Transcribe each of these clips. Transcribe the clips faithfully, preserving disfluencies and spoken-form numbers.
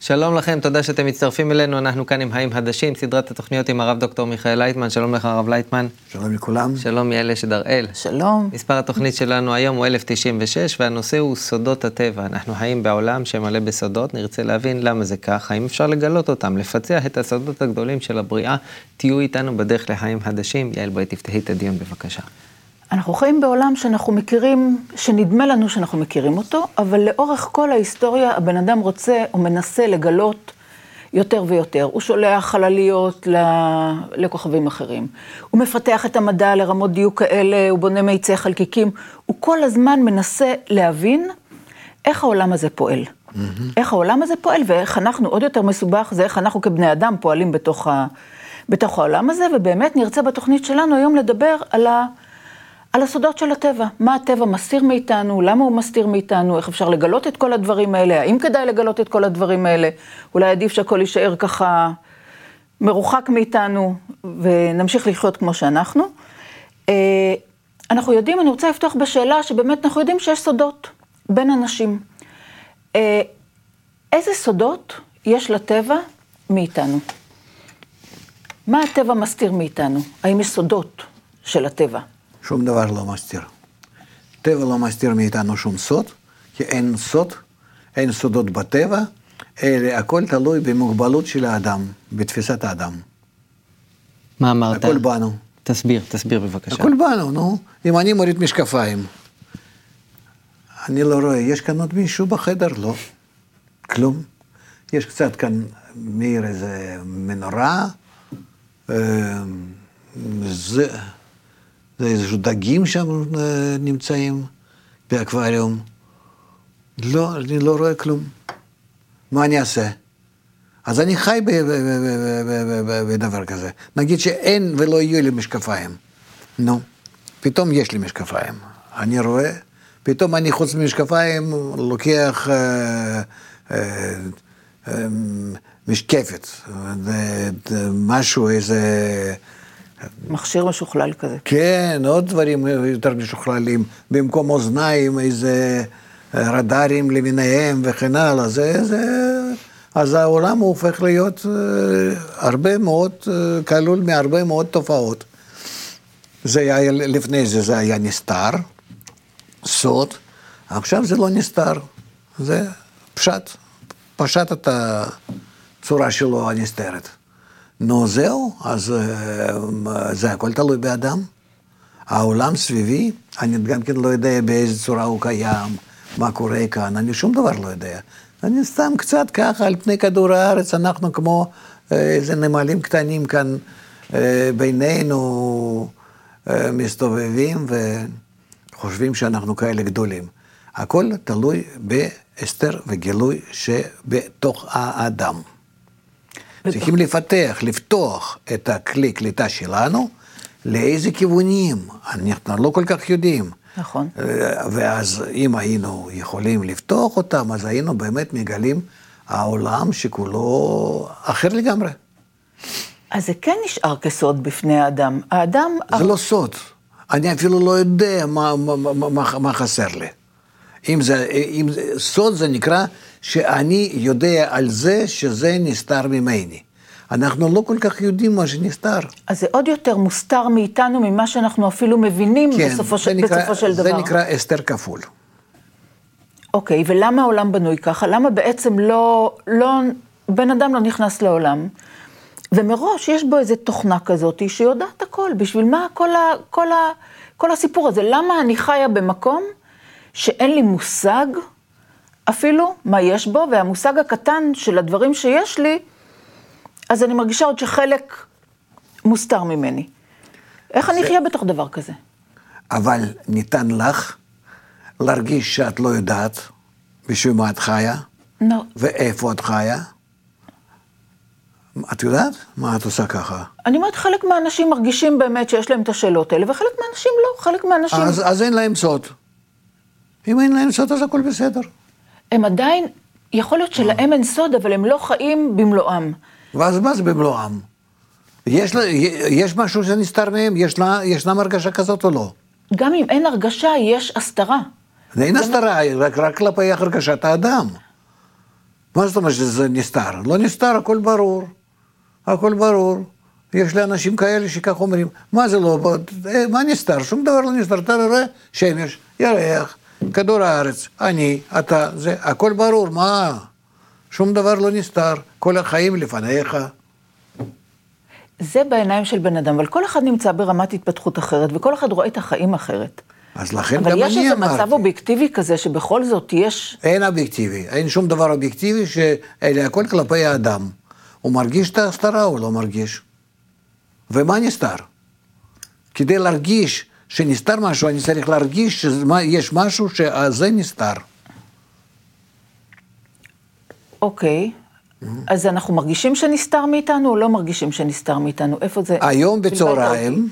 שלום לכם, תודה שאתם מצטרפים אלינו, אנחנו כאן עם חיים חדשים, סדרת התוכניות עם הרב דוקטור מיכאל לייטמן. שלום לך הרב לייטמן. שלום לכולם. שלום יעל שדראל. שלום. מספר התוכנית שלנו היום הוא אלף תשעים ושש, והנושא הוא סודות הטבע. אנחנו חיים בעולם שמלא בסודות, נרצה להבין למה זה כך, האם אפשר לגלות אותם, לפצח את הסודות הגדולים של הבריאה. תהיו איתנו בדרך לחיים חדשים. יעל, בואי תפתחי את הדיון בבקשה. אנחנו חיים בעולם שאנחנו מכירים, שנדמה לנו שאנחנו מכירים אותו, אבל לאורך כל ההיסטוריה הבן אדם רוצה או מנסה לגלות יותר ויותר. הוא שולח חלליות לכוכבים אחרים. הוא מפתח את המדע לרמות דיוק כאלה, הוא בונה מאיצי חלקיקים. הוא כל הזמן מנסה להבין איך העולם הזה פועל. Mm-hmm. איך העולם הזה פועל ואיך אנחנו, עוד יותר מסובך, זה איך אנחנו כבני אדם פועלים בתוך, ה, בתוך העולם הזה, ובאמת נרצה בתוכנית שלנו היום לדבר על ה... על הסודות של הטבע, מה הטבע מסתיר מאיתנו, למה הוא מסתיר מאיתנו, איך אפשר לגלות את כל הדברים האלה, האם כדאי לגלות את כל הדברים האלה, אולי עדיף שהכל יישאר ככה מרוחק מאיתנו, ונמשיך לחיות כמו שאנחנו. אנחנו יודעים, אני רוצה לפתוח בשאלה שבאמת אנחנו יודעים שיש סודות בין אנשים. איזה סודות יש לטבע מאיתנו? מה הטבע מסתיר מאיתנו? האם יש סודות של הטבע? שום דבר לא מסתיר. טבע לא מסתיר מאיתנו שום סוד, כי אין סוד, אין סודות בטבע, אלא הכל תלוי במוגבלות של האדם, בתפיסת האדם. מה אמרת? הכל בנו. תסביר, תסביר בבקשה. הכל בנו, נו. אם אני מוריד משקפיים, אני לא רואה, יש כאן עוד מישהו בחדר? לא. כלום. יש קצת כאן מאיר איזה מנורה, זה... זה איזשהו דגים שם נמצאים באקווריום. לא, אני לא רואה כלום. מה אני אעשה? אז אני חי בדבר כזה. נגיד שאין ולא יהיו לי משקפיים. נו, פתאום יש לי משקפיים. אני רואה, פתאום אני חוץ ממשקפיים לוקח אה, אה, אה, משקפת. משהו, איזה... מכשיר משוכלל כזה. כן, עוד דברים יותר משוכללים. במקום אוזניים, איזה רדארים למיניהם וכן הלאה. זה, זה... אז העולם הוא הופך להיות הרבה מאוד, כלול מהרבה מאוד תופעות. זה היה, לפני זה זה היה נסתר, סוד. עכשיו זה לא נסתר. זה פשט. פשט את הצורה שלו הנסתרת. נו זהו, אז זה הכל תלוי באדם. העולם סביבי, אני גם כן לא יודע באיזה צורה הוא קיים, מה קורה כאן, אני שום דבר לא יודע. אני סתם קצת ככה על פני כדור הארץ, אנחנו כמו איזה נמלים קטנים כאן בינינו מסתובבים וחושבים שאנחנו כאלה גדולים. הכל תלוי בהסתר וגילוי שבתוך האדם. צריכים לפתח, לפתוח את הכלי קליטה שלנו, לאיזה כיוונים, אנחנו לא כל כך יודעים. נכון. ואז אם היינו יכולים לפתוח אותם, אז היינו באמת מגלים העולם שכולו אחר לגמרי. אז זה כן נשאר כסוד בפני האדם. האדם... זה לא סוד. אני אפילו לא יודע מה, מה, מה, מה, מה חסר לי. אם זה, אם זה, סוד זה נקרא שאני יודע על זה שזה נסתר ממני. אנחנו לא כל כך יודעים מה שנסתר. אז זה עוד יותר מוסתר מאיתנו ממה שאנחנו אפילו מבינים כן, בסופו, ש... נקרא, בסופו של דבר. זה נקרא הסתר כפול. אוקיי, ולמה העולם בנוי ככה? למה בעצם לא, לא, בן אדם לא נכנס לעולם, ומראש יש בו איזו תוכנה כזאת שיודעת הכל, בשביל מה כל, ה, כל, ה, כל הסיפור הזה? למה אני חיה במקום שאין לי מושג אפילו מה יש בו, והמושג הקטן של הדברים שיש לי, אז אני מרגישה עוד שחלק מוסתר ממני. איך זה... אני אחיה בתוך דבר כזה? אבל ניתן לך להרגיש שאת לא יודעת בשביל מה את חיה, no. ואיפה את חיה. את יודעת מה את עושה ככה? אני אומרת, חלק מהאנשים מרגישים באמת שיש להם את השאלות האלה, וחלק מהאנשים לא, חלק מהאנשים... אז, אז אין להם סוד. אם אין להם סוד, אז הכל בסדר. הם עדיין, יכול להיות שלהם אין סוד, אבל הם לא חיים במלואם. ואז מה זה במלואם? יש, יש משהו שנסתר מהם? ישנה, ישנה הרגשה כזאת או לא? גם אם אין הרגשה, יש הסתרה. אין הסתרה, רק, רק כלפי הרגשת האדם. מה זאת אומרת שזה נסתר? לא נסתר, הכל ברור. הכל ברור. יש לאנשים כאלה שכך אומרים, מה זה לא, מה נסתר? שום דבר לא נסתר, אתה רואה שמש, ירח, כדור הארץ, אני, אתה, זה, הכל ברור, מה? שום דבר לא נסתר, כל החיים לפניך. זה בעיניים של בן אדם, אבל כל אחד נמצא ברמת התפתחות אחרת, וכל אחד רואה את החיים אחרת. אז לכן גם אבל אני יש איזה אמרתי. מצב אובייקטיבי כזה, שבכל זאת יש... אין אובייקטיבי, אין שום דבר אובייקטיבי, שאלה הכל כלפי האדם. הוא מרגיש את ההסתרה, הוא לא מרגיש. ומה נסתר? כדי להרגיש שנסתר משהו, אני צריך להרגיש שיש משהו שזה נסתר. אוקיי, אז אנחנו מרגישים שנסתר מאיתנו, או לא מרגישים שנסתר מאיתנו? איפה זה? היום בצהריים,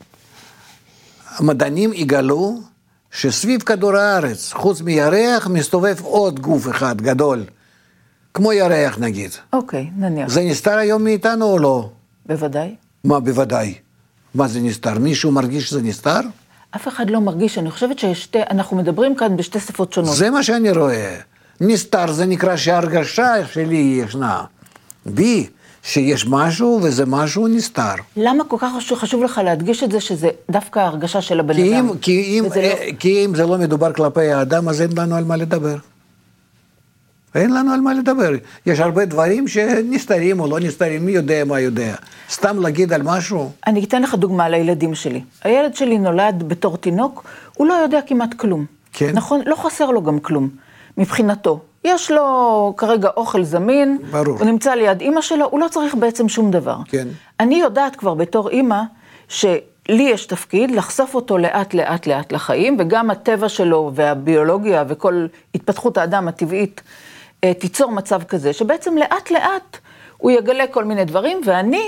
המדענים יגלו שסביב כדור הארץ, חוץ מירח, מסתובב עוד גוף אחד גדול, כמו ירח נגיד. אוקיי, נניח. זה נסתר היום מאיתנו או לא? בוודאי. מה בוודאי? מה זה נסתר? מישהו מרגיש שזה נסתר? אף אחד לא מרגיש, אני חושבת שאנחנו מדברים כאן בשתי שפות שונות. זה מה שאני רואה. נסתר זה נקרא שההרגשה שלי ישנה. בי, שיש משהו וזה משהו נסתר. למה כל כך חשוב לך להדגיש את זה, שזה דווקא ההרגשה של הבן כי אדם? אם, כי, אם, וזה לא... כי אם זה לא מדובר כלפי האדם, אז אין לנו על מה לדבר. אין לנו על מה לדבר. יש הרבה דברים שנסתרים או לא נסתרים, מי יודע מה יודע. סתם להגיד על משהו. אני אתן לך דוגמה לילדים שלי. הילד שלי נולד בתור תינוק, הוא לא יודע כמעט כלום. כן. נכון? לא חסר לו גם כלום, מבחינתו. יש לו כרגע אוכל זמין, ברור. הוא נמצא ליד אמא שלו, הוא לא צריך בעצם שום דבר. כן. אני יודעת כבר בתור אמא, שלי יש תפקיד לחשוף אותו לאט לאט לאט לחיים, וגם הטבע שלו והביולוגיה וכל התפתחות האדם הטבעית, תיצור מצב כזה, שבעצם לאט לאט הוא יגלה כל מיני דברים, ואני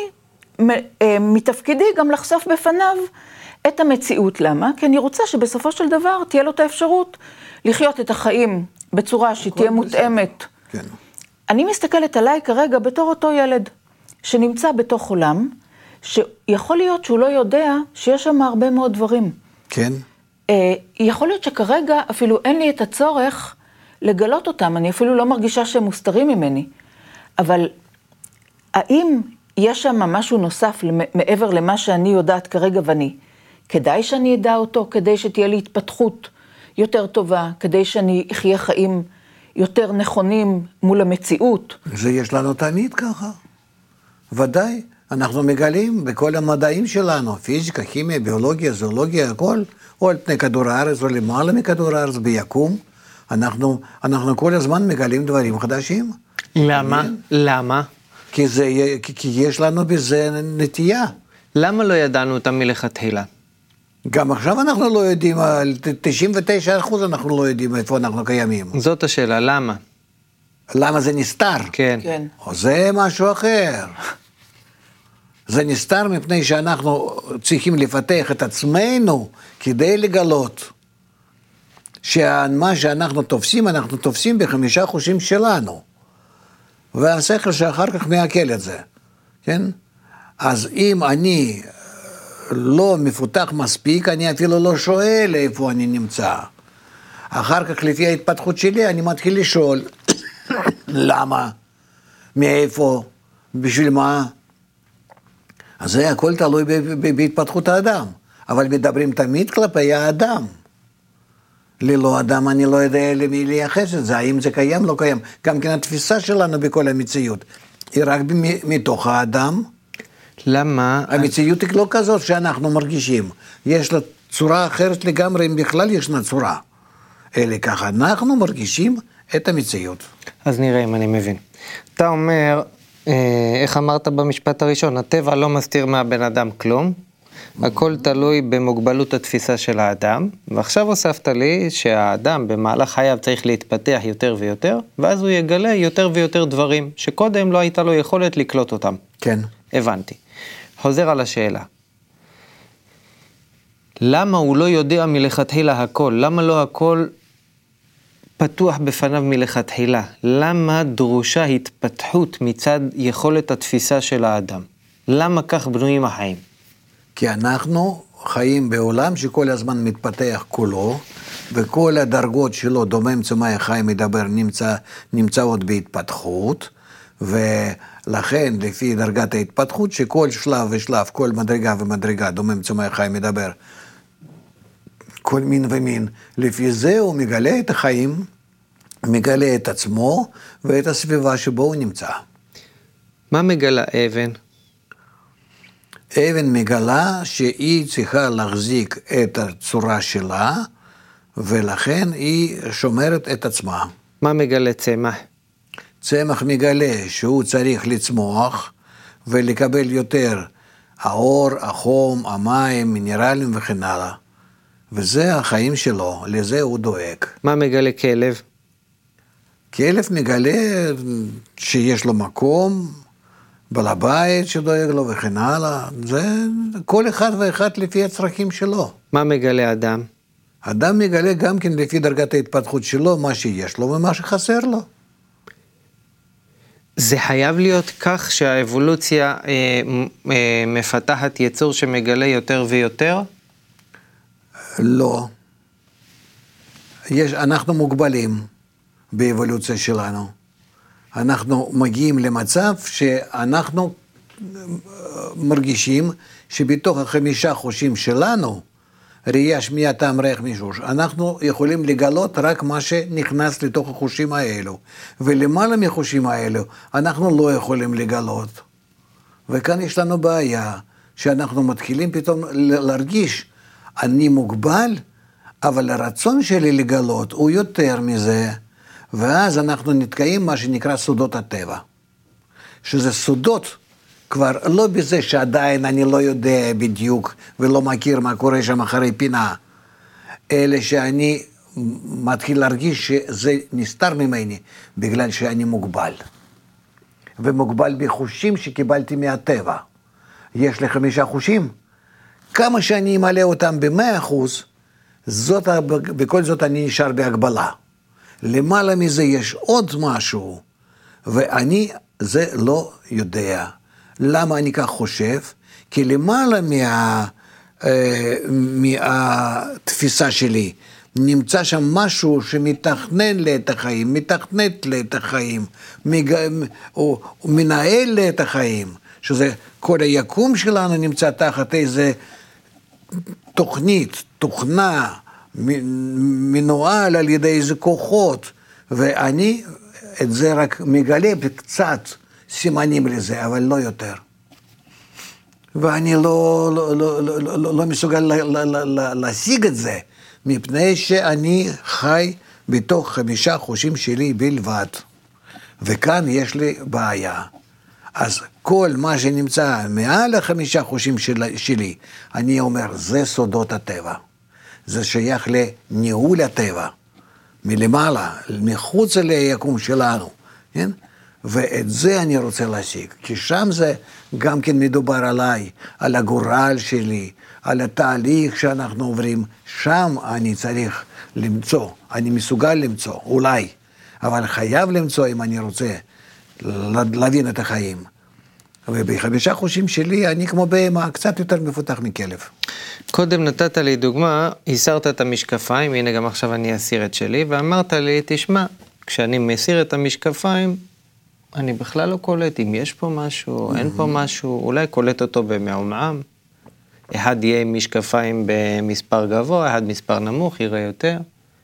מתפקידי גם לחשוף בפניו את המציאות. למה? כי אני רוצה שבסופו של דבר תהיה לו את האפשרות לחיות את החיים בצורה שתהיה מותאמת. כן. אני מסתכלת עליי כרגע בתור אותו ילד, שנמצא בתוך עולם, שיכול להיות שהוא לא יודע שיש שם הרבה מאוד דברים. כן. יכול להיות שכרגע אפילו אין לי את הצורך לגלות אותם, אני אפילו לא מרגישה שהם מוסתרים ממני. אבל האם יש שם משהו נוסף מעבר למה שאני יודעת כרגע ואני? כדאי שאני אדע אותו, כדי שתהיה לי התפתחות יותר טובה, כדי שאני אחיה חיים יותר נכונים מול המציאות. זה יש לנו תמיד ככה. ודאי. אנחנו מגלים בכל המדעים שלנו, פיזיקה, כימיה, ביולוגיה, זואולוגיה, הכל, או על פני כדור הארץ, או למעלה מכדור הארץ, ביקום. אנחנו, אנחנו כל הזמן מגלים דברים חדשים. למה? למה? כי, זה, כי, כי יש לנו בזה נטייה. למה לא ידענו אותם מלכתחילה? גם עכשיו אנחנו לא יודעים, על תשעים ותשעה אחוז אנחנו לא יודעים איפה אנחנו קיימים. זאת השאלה, למה? למה זה נסתר? כן. כן. או זה משהו אחר. זה נסתר מפני שאנחנו צריכים לפתח את עצמנו כדי לגלות שמה שאנחנו תופסים, אנחנו תופסים בחמישה חושים שלנו. והשכל שאחר כך מעכל את זה. כן? אז אם אני לא מפותח מספיק, אני אפילו לא שואל איפה אני נמצא. אחר כך לפי ההתפתחות שלי אני מתחיל לשאול למה, מאיפה, בשביל מה. אז זה הכל תלוי בהתפתחות האדם, אבל מדברים תמיד כלפי האדם. ללא אדם אני לא יודע למי לייחס את זה, האם זה קיים, לא קיים. גם כן התפיסה שלנו בכל המציאות, היא רק מתוך האדם. למה? המציאות היא לא כזאת שאנחנו מרגישים. יש לה צורה אחרת לגמרי, אם בכלל ישנה צורה. אלא ככה, אנחנו מרגישים את המציאות. אז נראה אם אני מבין. אתה אומר, איך אמרת במשפט הראשון, הטבע לא מסתיר מהבן אדם כלום, הכל תלוי במוגבלות התפיסה של האדם, ועכשיו הוספת לי שהאדם במהלך חייו צריך להתפתח יותר ויותר, ואז הוא יגלה יותר ויותר דברים, שקודם לא הייתה לו יכולת לקלוט אותם. כן. הבנתי. חוזר על השאלה. למה הוא לא יודע מלכתחילה הכל? למה לא הכל פתוח בפניו מלכתחילה? למה דרושה התפתחות מצד יכולת התפיסה של האדם? למה כך בנויים החיים? כי אנחנו חיים בעולם שכל הזמן מתפתח כולו, וכל הדרגות שלו, דומם צומח חי מדבר, נמצא, נמצאות בהתפתחות, ולכן לפי דרגת ההתפתחות, שכל שלב ושלב, כל מדרגה ומדרגה, דומם צומח חי מדבר, כל מין ומין, לפי זה הוא מגלה את החיים, מגלה את עצמו ואת הסביבה שבו הוא נמצא. מה מגלה אבן? אבן מגלה שהיא צריכה להחזיק את הצורה שלה, ולכן היא שומרת את עצמה. מה מגלה צמח? צמח מגלה שהוא צריך לצמוח ולקבל יותר האור, החום, המים, מינרלים וכן הלאה. וזה החיים שלו, לזה הוא דואג. מה מגלה כלב? כלב מגלה שיש לו מקום, בעל הבית שדואג לו וכן הלאה. זה כל אחד ואחד לפי הצרכים שלו. מה מגלה אדם? אדם מגלה גם כן לפי דרגת ההתפתחות שלו, מה שיש לו ומה שחסר לו. זה חייב להיות כך שהאבולוציה אה, אה, מפתחת יצור שמגלה יותר ויותר? לא. יש, אנחנו מוגבלים באבולוציה שלנו. אנחנו מגיעים למצב שאנחנו מרגישים שבתוך החמישה חושים שלנו, ראייה, שמיעה, טעם, ריח, מישוש, אנחנו יכולים לגלות רק מה שנכנס לתוך החושים האלו. ולמעלה מחושים האלו, אנחנו לא יכולים לגלות. וכאן יש לנו בעיה, שאנחנו מתחילים פתאום להרגיש, אני מוגבל, אבל הרצון שלי לגלות הוא יותר מזה, ואז אנחנו נתקעים מה שנקרא סודות הטבע. שזה סודות, כבר לא בזה שעדיין אני לא יודע בדיוק, ולא מכיר מה קורה שם אחרי פינה, אלא שאני מתחיל להרגיש שזה נסתר ממני, בגלל שאני מוגבל. ומוגבל בחושים שקיבלתי מהטבע. יש לי חמישה חושים, כמה שאני אמלא אותם במאה אחוז, זאת, בכל זאת אני נשאר בהגבלה. למעלה מזה יש עוד משהו, ואני זה לא יודע. למה אני כך חושב? כי למעלה מה, אה, מהתפיסה שלי, נמצא שם משהו שמתכנן לי את החיים, מתכנת לי את החיים, מג... או, או מנהל לי את החיים, שזה כל היקום שלנו נמצא תחת איזה תוכנית, תוכנה, מנוהל על ידי איזה כוחות, ואני את זה רק מגלה בקצת סימנים לזה, אבל לא יותר. ואני לא, לא, לא, לא, לא, לא מסוגל לה, לה, לה, להשיג את זה, מפני שאני חי בתוך חמישה חושים שלי בלבד. וכאן יש לי בעיה. אז כל מה שנמצא מעל החמישה חושים של, שלי, אני אומר, זה סודות הטבע. זה שייך לניהול הטבע, מלמעלה, מחוץ ליקום שלנו, כן? ואת זה אני רוצה להשיג, כי שם זה גם כן מדובר עליי, על הגורל שלי, על התהליך שאנחנו עוברים, שם אני צריך למצוא, אני מסוגל למצוא, אולי, אבל חייב למצוא אם אני רוצה להבין את החיים. ובחמישה חושים שלי אני כמו בהמה, קצת יותר מפותח מכלב. קודם נתת לי דוגמה, הסרת את המשקפיים, הנה גם עכשיו אני אסיר את שלי, ואמרת לי, תשמע, כשאני מסיר את המשקפיים, אני בכלל לא קולט אם יש פה משהו, אין פה משהו, אולי קולט אותו במעומעם. אחד יהיה עם משקפיים במספר גבוה, אחד מספר נמוך, יראה יותר.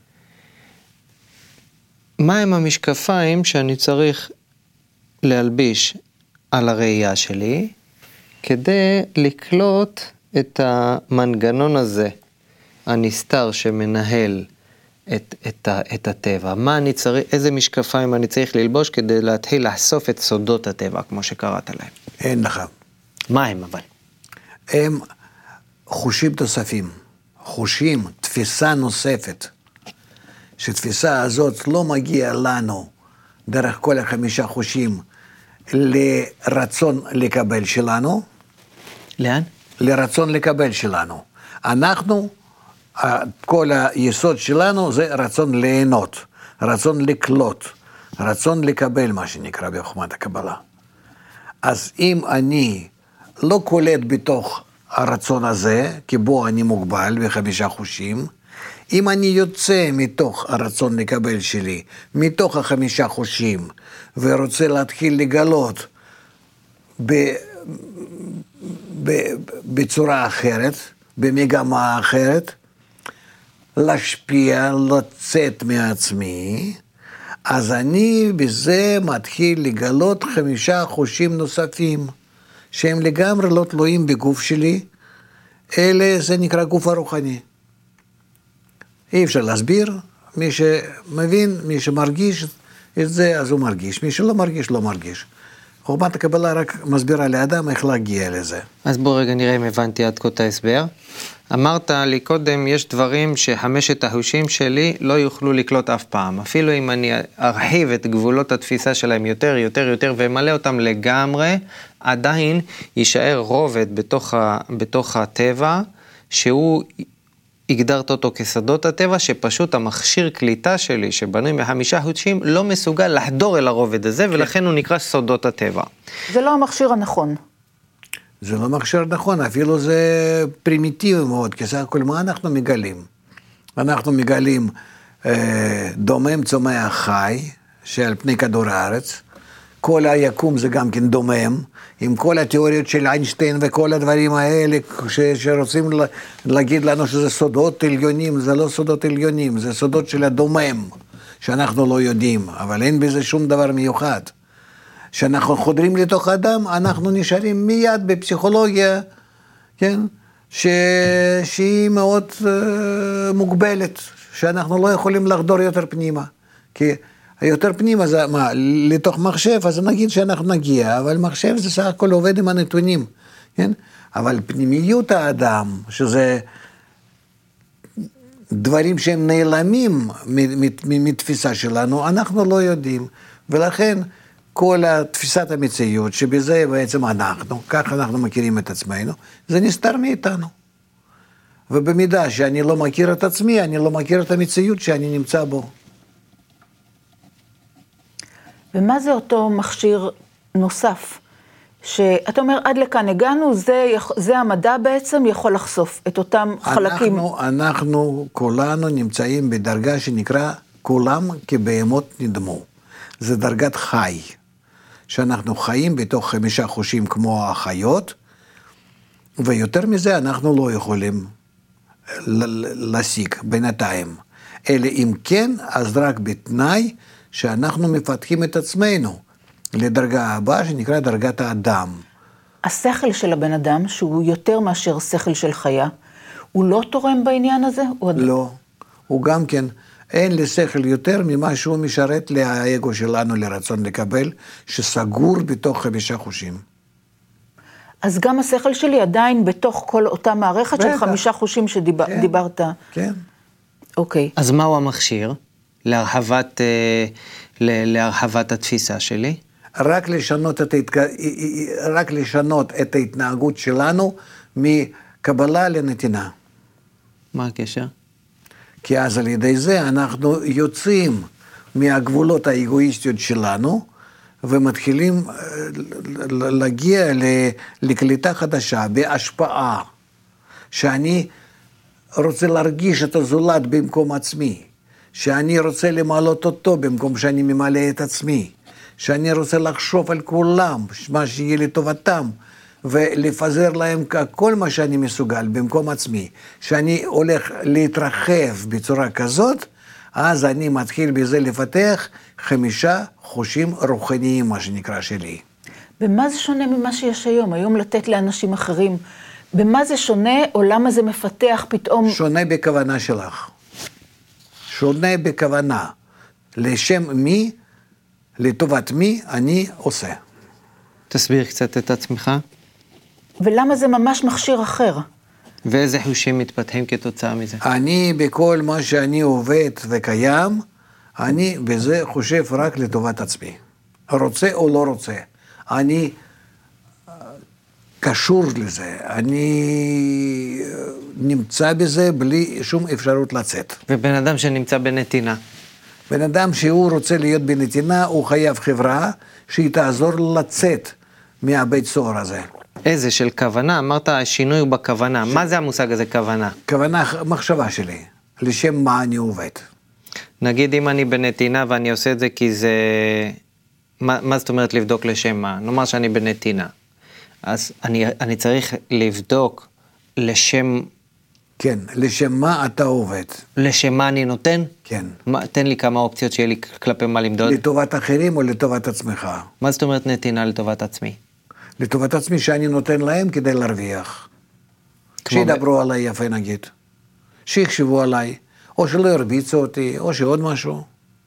מה הם המשקפיים שאני צריך להלביש על הראייה שלי, כדי לקלוט את המנגנון הזה, הנסתר שמנהל את, את, את הטבע? מה אני צריך, איזה משקפיים אני צריך ללבוש כדי להתחיל לחשוף את סודות הטבע, כמו שקראת להם? אין לך. מה הם אבל? הם חושים תוספים, חושים, תפיסה נוספת, שתפיסה הזאת לא מגיעה לנו דרך כל החמישה חושים, לרצון לקבל שלנו. לאן? לרצון לקבל שלנו. אנחנו, כל היסוד שלנו זה רצון ליהנות, רצון לקלוט, רצון לקבל מה שנקרא בחוכמת הקבלה. אז אם אני לא קולט בתוך הרצון הזה, כי בו אני מוגבל בחמישה חושים, אם אני יוצא מתוך הרצון לקבל שלי, מתוך החמישה חושים, ורוצה להתחיל לגלות ב, ב, בצורה אחרת, במגמה אחרת, להשפיע, לצאת מעצמי, אז אני בזה מתחיל לגלות חמישה חושים נוספים, שהם לגמרי לא תלויים בגוף שלי, אלה זה נקרא גוף הרוחני. אי אפשר להסביר, מי שמבין, מי שמרגיש את זה, אז הוא מרגיש, מי שלא מרגיש, לא מרגיש. חוכמת הקבלה רק מסבירה לאדם איך להגיע לזה. אז בוא רגע נראה אם הבנתי עד כה את ההסבר. אמרת לי קודם, יש דברים שחמשת החושים שלי לא יוכלו לקלוט אף פעם. אפילו אם אני ארחיב את גבולות התפיסה שלהם יותר, יותר, יותר, ומלא אותם לגמרי, עדיין יישאר רובד בתוך, ה, בתוך הטבע, שהוא הגדרת אותו כסודות הטבע, שפשוט המכשיר קליטה שלי, שבנוי מחמישה חושים, לא מסוגל לחדור אל הרובד הזה, כן. ולכן הוא נקרא סודות הטבע. זה לא המכשיר הנכון. זה לא מכשיר נכון, אפילו זה פרימיטיבי מאוד, כי סך הכל מה אנחנו מגלים? אנחנו מגלים אה, דומם צומח חי, שעל פני כדור הארץ, כל היקום זה גם כן דומם, עם כל התיאוריות של איינשטיין וכל הדברים האלה, ש, שרוצים לה, להגיד לנו שזה סודות עליונים, זה לא סודות עליונים, זה סודות של הדומם, שאנחנו לא יודעים, אבל אין בזה שום דבר מיוחד. שאנחנו חודרים לתוך האדם, אנחנו נשארים מיד בפסיכולוגיה, כן? ש... שהיא מאוד uh, מוגבלת, שאנחנו לא יכולים לחדור יותר פנימה. כי יותר פנימה זה מה, לתוך מחשב, אז נגיד שאנחנו נגיע, אבל מחשב זה סך הכל עובד עם הנתונים, כן? אבל פנימיות האדם, שזה דברים שהם נעלמים מתפיסה שלנו, אנחנו לא יודעים, ולכן כל התפיסת המציאות, שבזה בעצם אנחנו, כך אנחנו מכירים את עצמנו, זה נסתר מאיתנו. ובמידה שאני לא מכיר את עצמי, אני לא מכיר את המציאות שאני נמצא בו. ומה זה אותו מכשיר נוסף? שאתה אומר, עד לכאן הגענו, זה, זה המדע בעצם יכול לחשוף את אותם חלקים. אנחנו, אנחנו כולנו נמצאים בדרגה שנקרא, כולם כבהמות נדמו. זה דרגת חי. שאנחנו חיים בתוך חמישה חושים כמו החיות, ויותר מזה אנחנו לא יכולים להשיג בינתיים. אלא אם כן, אז רק בתנאי שאנחנו מפתחים את עצמנו לדרגה הבאה שנקרא דרגת האדם. השכל של הבן אדם, שהוא יותר מאשר שכל של חיה, הוא לא תורם בעניין הזה? לא, הוא גם כן, אין לשכל יותר ממה שהוא משרת לאגו שלנו לרצון לקבל, שסגור בתוך חמישה חושים. אז גם השכל שלי עדיין בתוך כל אותה מערכת בטח. של חמישה חושים שדיברת. כן, כן. אוקיי. אז מהו המכשיר להרחבת, להרחבת התפיסה שלי? רק לשנות את, ההתק... רק לשנות את ההתנהגות שלנו מקבלה לנתינה. מה הקשר? כי אז על ידי זה אנחנו יוצאים מהגבולות האגואיסטיות שלנו, ומתחילים להגיע לקליטה חדשה, בהשפעה, שאני רוצה להרגיש את הזולת במקום עצמי, שאני רוצה למעלות אותו במקום שאני ממלא את עצמי, שאני רוצה לחשוב על כולם, מה שיהיה לטובתם, ולפזר להם כל מה שאני מסוגל במקום עצמי, שאני הולך להתרחב בצורה כזאת, אז אני מתחיל בזה לפתח חמישה חושים רוחניים, מה שנקרא שלי. במה זה שונה ממה שיש היום? היום לתת לאנשים אחרים, במה זה שונה או למה זה מפתח פתאום? שונה בכוונה שלך. שונה בכוונה. לשם מי, לטובת מי אני עושה. תסביר קצת את עצמך. ולמה זה ממש מכשיר אחר? ואיזה חושים מתפתחים כתוצאה מזה? אני בכל מה שאני עובד וקיים, אני בזה חושב רק לטובת עצמי. רוצה או לא רוצה. אני קשור לזה. אני נמצא בזה בלי שום אפשרות לצאת. ובן אדם שנמצא בנתינה? בן אדם שהוא רוצה להיות בנתינה, הוא חייב חברה שהיא תעזור לצאת מהבית סוהר הזה. איזה של כוונה? אמרת השינוי הוא בכוונה. ש... מה זה המושג הזה כוונה? כוונה, מחשבה שלי. לשם מה אני עובד. נגיד אם אני בנתינה ואני עושה את זה כי זה... מה, מה זאת אומרת לבדוק לשם מה? נאמר שאני בנתינה. אז אני, אני צריך לבדוק לשם... כן, לשם מה אתה עובד. לשם מה אני נותן? כן. מה, תן לי כמה אופציות שיהיה לי כלפי מה למדוד. לטובת אחרים או לטובת עצמך. מה זאת אומרת נתינה לטובת עצמי? לטובת עצמי שאני נותן להם כדי להרוויח. שידברו ב... עליי יפה נגיד. שיחשבו עליי. או שלא ירביצו אותי, או שעוד משהו.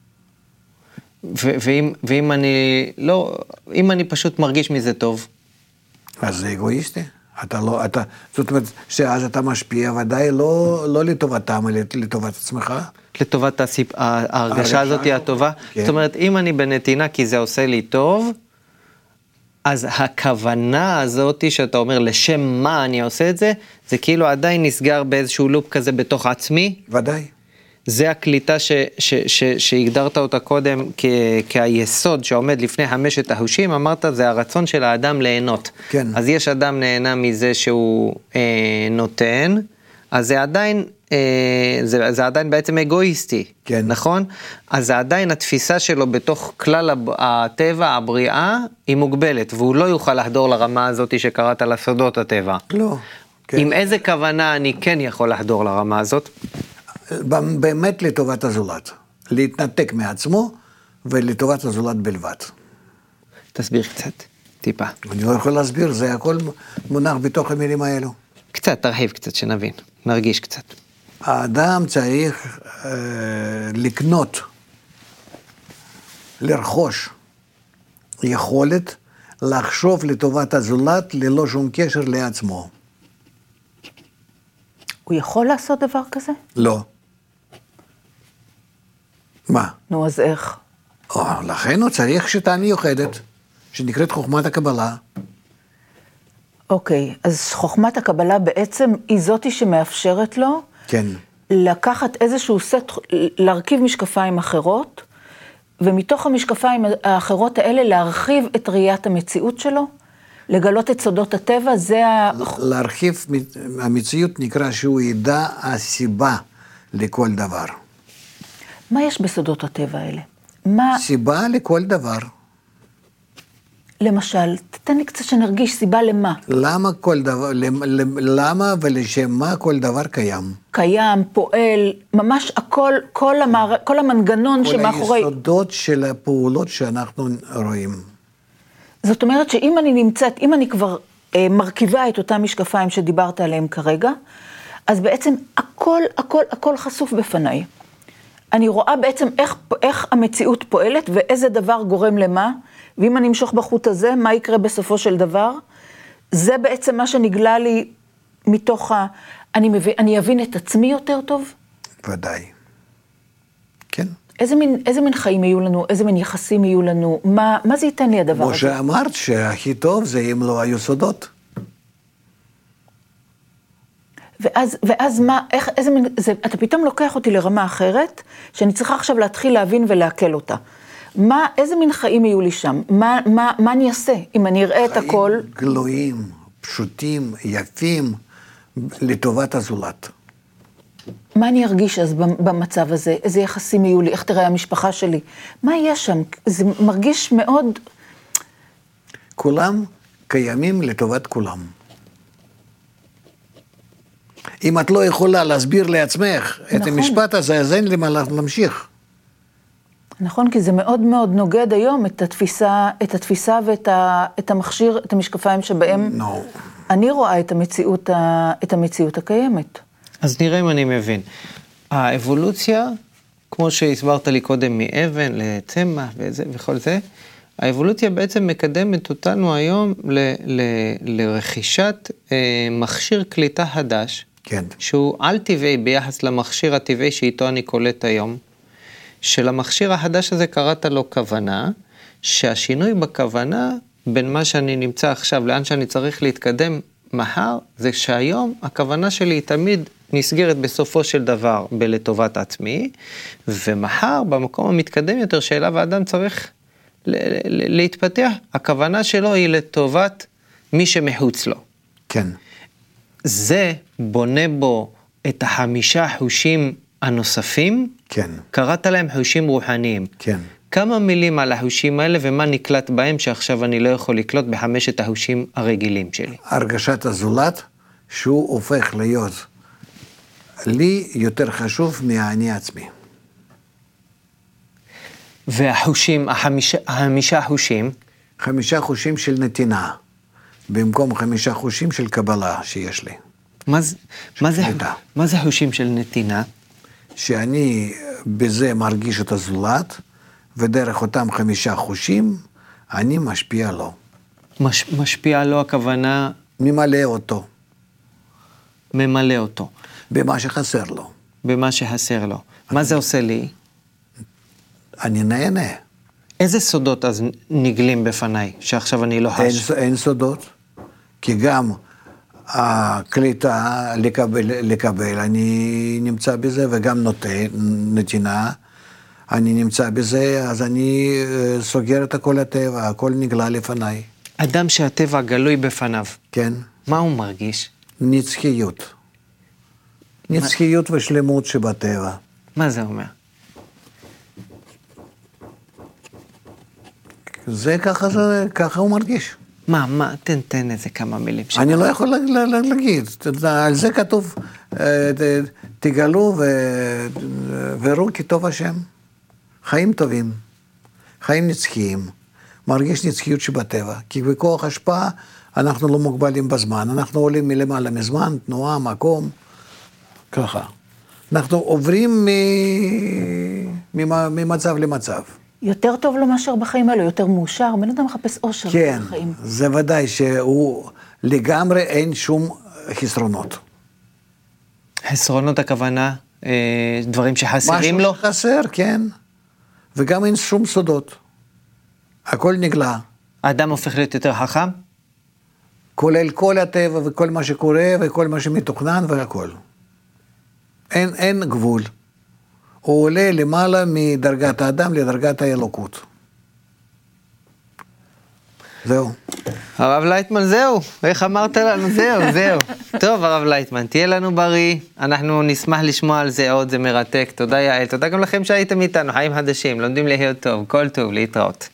ו- ואם, ואם אני לא, אם אני פשוט מרגיש מזה טוב. אז זה אגואיסטי. אתה לא, אתה, זאת אומרת, שאז אתה משפיע ודאי לא, לא לטובתם, אלא לטובת עצמך. לטובת הסיפ... ההרגשה הזאת היא הטובה. כן. זאת אומרת, אם אני בנתינה כי זה עושה לי טוב, אז הכוונה הזאת שאתה אומר לשם מה אני עושה את זה, זה כאילו עדיין נסגר באיזשהו לופ כזה בתוך עצמי. ודאי. זה הקליטה ש, ש, ש, שהגדרת אותה קודם כ, כיסוד שעומד לפני חמשת החושים, אמרת זה הרצון של האדם ליהנות. כן. אז יש אדם נהנה מזה שהוא אה, נותן, אז זה עדיין, אה, זה, זה עדיין בעצם אגואיסטי, כן. נכון? אז זה עדיין התפיסה שלו בתוך כלל הטבע, הבריאה, היא מוגבלת, והוא לא יוכל לחדור לרמה הזאת שקראת לה סודות הטבע. לא. כן. עם איזה כוונה אני כן יכול לחדור לרמה הזאת? באמת לטובת הזולת. להתנתק מעצמו ולטובת הזולת בלבד. תסביר קצת, טיפה. אני לא יכול להסביר, זה הכל מונח בתוך המילים האלו. קצת, תרחיב קצת, שנבין, נרגיש קצת. האדם צריך אה, לקנות, לרכוש יכולת לחשוב לטובת הזולת ללא שום קשר לעצמו. הוא יכול לעשות דבר כזה? לא. מה? נו, אז איך? או, לכן הוא צריך שיטה מיוחדת, שנקראת חוכמת הקבלה. אוקיי, אז חוכמת הקבלה בעצם היא זאתי שמאפשרת לו כן. לקחת איזשהו סט, להרכיב משקפיים אחרות, ומתוך המשקפיים האחרות האלה להרחיב את ראיית המציאות שלו, לגלות את סודות הטבע, זה ה... להרחיב המציאות נקרא שהוא ידע הסיבה לכל דבר. מה יש בסודות הטבע האלה? מה... סיבה לכל דבר. למשל, תתן לי קצת שנרגיש סיבה למה. למה כל דבר, למה ולשם מה כל דבר קיים? קיים, פועל, ממש הכל, כל, המער... כל המנגנון כל שמאחורי... כל היסודות של הפעולות שאנחנו רואים. זאת אומרת שאם אני נמצאת, אם אני כבר אה, מרכיבה את אותם משקפיים שדיברת עליהם כרגע, אז בעצם הכל, הכל, הכל חשוף בפניי. אני רואה בעצם איך, איך המציאות פועלת ואיזה דבר גורם למה, ואם אני אמשוך בחוט הזה, מה יקרה בסופו של דבר? זה בעצם מה שנגלה לי מתוך ה... אני, מבין, אני אבין את עצמי יותר טוב? ודאי. כן. איזה מין, איזה מין חיים יהיו לנו, איזה מין יחסים יהיו לנו, מה, מה זה ייתן לי הדבר הזה? כמו שאמרת שהכי טוב זה אם לא היו סודות. ואז, ואז מה, איך, איזה מין, זה, אתה פתאום לוקח אותי לרמה אחרת, שאני צריכה עכשיו להתחיל להבין ולהקל אותה. מה, איזה מין חיים יהיו לי שם? מה, מה, מה אני אעשה אם אני אראה את הכל? חיים גלויים, פשוטים, יפים, לטובת הזולת. מה אני ארגיש אז במצב הזה? איזה יחסים יהיו לי? איך תראה המשפחה שלי? מה יהיה שם? זה מרגיש מאוד... כולם קיימים לטובת כולם. אם את לא יכולה להסביר לעצמך נכון. את המשפט הזה, אז אין לי מה להמשיך. נכון, כי זה מאוד מאוד נוגד היום את התפיסה, את התפיסה ואת ה, את המכשיר, את המשקפיים שבהם no. אני רואה את המציאות, ה, את המציאות הקיימת. אז נראה אם אני מבין. האבולוציה, כמו שהסברת לי קודם מאבן לצמח וזה, וכל זה, האבולוציה בעצם מקדמת אותנו היום ל, ל, לרכישת אה, מכשיר קליטה חדש, כן. שהוא על טבעי ביחס למכשיר הטבעי שאיתו אני קולט היום, שלמכשיר החדש הזה קראת לו כוונה, שהשינוי בכוונה בין מה שאני נמצא עכשיו לאן שאני צריך להתקדם מחר, זה שהיום הכוונה שלי היא תמיד נסגרת בסופו של דבר בלטובת עצמי, ומחר במקום המתקדם יותר שאליו האדם צריך להתפתח, הכוונה שלו היא לטובת מי שמחוץ לו. כן. זה בונה בו את החמישה חושים הנוספים, כן, קראת להם חושים רוחניים. כן. כמה מילים על החושים האלה ומה נקלט בהם שעכשיו אני לא יכול לקלוט בחמשת החושים הרגילים שלי. הרגשת הזולת, שהוא הופך להיות לי יותר חשוב מהאני עצמי. והחושים, החמישה, החמישה חושים, חמישה חושים של נתינה, במקום חמישה חושים של קבלה שיש לי. מה זה, מה זה, שליטה. מה זה חושים של נתינה? שאני בזה מרגיש את הזולת, ודרך אותם חמישה חושים, אני משפיע לו. מש, משפיע לו הכוונה, ממלא אותו, ממלא אותו, במה שחסר לו. במה שחסר לו. מה זה עושה לי? אני נהנה. איזה סודות אז נגלים בפניי, שעכשיו אני לא אין, חש? אין סודות, כי גם הקליטה לקבל, לקבל, אני נמצא בזה, וגם נותן, נתינה, אני נמצא בזה, אז אני סוגר את הכל הטבע, הכל נגלה לפניי. אדם שהטבע גלוי בפניו, כן? מה הוא מרגיש? נצחיות. נצחיות ושלמות שבטבע. מה זה אומר? זה ככה, זה, ככה הוא מרגיש. מה, מה, תן, תן איזה כמה מילים. אני לא יכול להגיד, על זה כתוב, תגלו וראו כי טוב השם. חיים טובים, חיים נצחיים, מרגיש נצחיות שבטבע, כי בכוח השפעה אנחנו לא מוגבלים בזמן, אנחנו עולים מלמעלה מזמן, תנועה, מקום, ככה. אנחנו עוברים ממצב למצב. יותר טוב לו מאשר בחיים האלו, יותר מאושר, בן אדם מחפש אושר כן, בחיים. זה ודאי שהוא לגמרי אין שום חסרונות. חסרונות הכוונה, אה, דברים שחסרים לו? משהו שחסר, כן. וגם אין שום סודות. הכל נגלה. האדם הופך להיות יותר חכם? כולל כל הטבע וכל מה שקורה וכל מה שמתוכנן והכל. אין, אין גבול. הוא עולה למעלה מדרגת האדם לדרגת האלוקות. זהו. הרב לייטמן, זהו. איך אמרת לנו? זהו, זהו. טוב, הרב לייטמן, תהיה לנו בריא. אנחנו נשמח לשמוע על זה עוד, זה מרתק. תודה יעל. תודה גם לכם שהייתם איתנו, חיים חדשים, לומדים להיות טוב. כל טוב, להתראות.